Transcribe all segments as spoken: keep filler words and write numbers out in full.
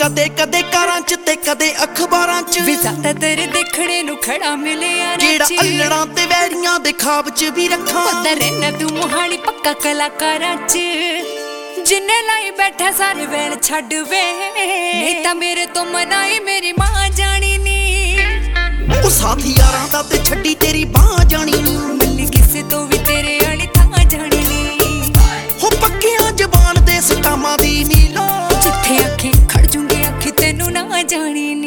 कदे कदे कारां च ते कदे अखबारां च वे ज़्यादातर देखने नू खड़ा मिले यार जेड़ा अल्लड़ां ते वैरियां दे ख्वाब च भी रखां पता रहना तू मोहाली पक्का कलाकारां च जिन्ने लाई बैठा सारे वैल छड्ड वे नहीं तां मेरे तो मनाई मेरी मां जानी नी ओ साथी यारां दा ते छड्डी तेरी बां जानी नी मिली किसे तो भी तेरे आली थां जानी नी हो पक्कियां जबान दे सटामां दी नीलो जिथे आखे खड़ जूंगी आखी तेनू ना जानी नी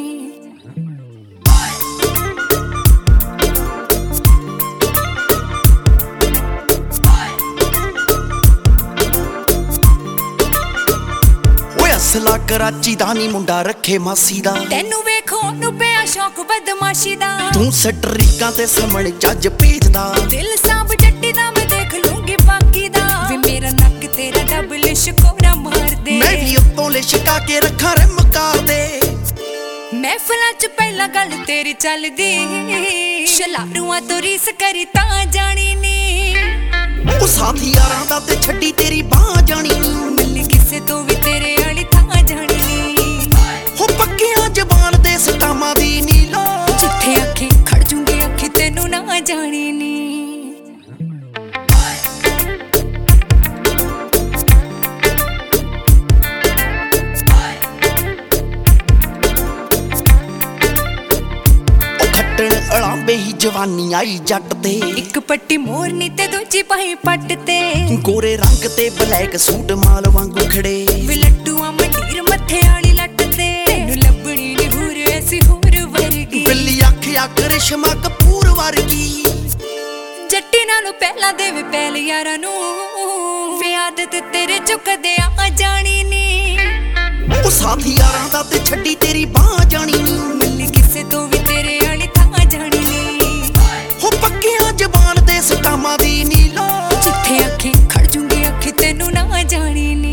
असला कराची दा नी मुंडा रखे मासी दा तेनू वेखो नू पिया शौक बदमाशी दा तू सटरीकां ते समण जज भेजदा दिल सांभ जट्टी दा मैं देख लूंगी बाकी दा वे मेरा नक तेरा डबल शिकोरा मार दे मैं भी उत्तों लिशका के रखा रिम कर दे महफिलां च पहला गल तेरी चलदी शलारूआं तो रीस करी तां जानी नी ओ साथी यारां दा ते छड्डी तेरी बां जानी नी मिली किसे तो भी तेरे आली थां जानी नी हो पक्कियां जबान दे सटामां दी नीलो जिथे आखे खड़ जूंगी आखी तेनू ना जानी नी अलांबे ही जवानी आई जट ते एक पट्टी मोरनी ते दूजी पाई पट ते गोरे रंग ते ब्लैक सूट माल वांगू खड़े विलट्टूआ मंडीर मथे आली लट ते तेनू लभणी नी हूर ऐसी हूर वर्गी बिल्ली आखिया करिश्मा कपूर वर्गी जट्टी नालों पहला देवे पहल यारां नू वे आदत तेरे चो कदे आ जानी नी ओ साथी यारां दा ते छड्डी तेरी बां जानी नी मिली किसे तो भी तेरे आली थां जानी नी हो पक्कियां जबान दे सटामां दी नीलो जिथे आखे खड़ जूंगी आखी तेनू ना जानी नी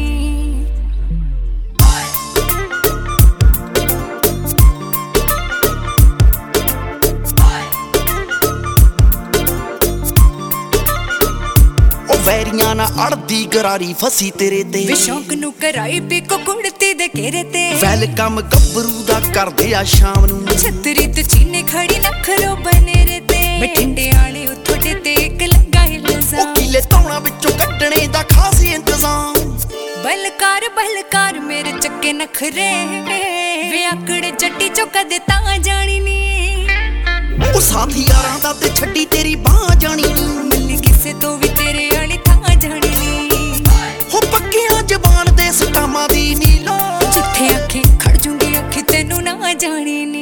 वैरियां ना अड़दी गरारी फसी तेरे ते वे शौक नू कराई पीको कुड़ती दे घेरे ते वेलकम गब्बरू दा कर दे आ शाम नू छतरी ते चीने खड़ी नखरो बनेरे ते बठिंडे आले उथोड़े ते एक लगा इल्जाम ओ किले तौणा विचों कड्डणे दा खास इंतजाम बलकार बलकार मेरे चक्के नखरे वे आकड़े जट्टी चो कदे तां जानी नी ओ साथी यारां दा ते छड्डी तेरी बां जानी नी मिली किसे तो भी तेरे आली थां जानी नी हो पक्कियां जबान दे सटामां दी नीलो जिथे आखे खड़ जूंगी आखी तेनू ना जानी नी।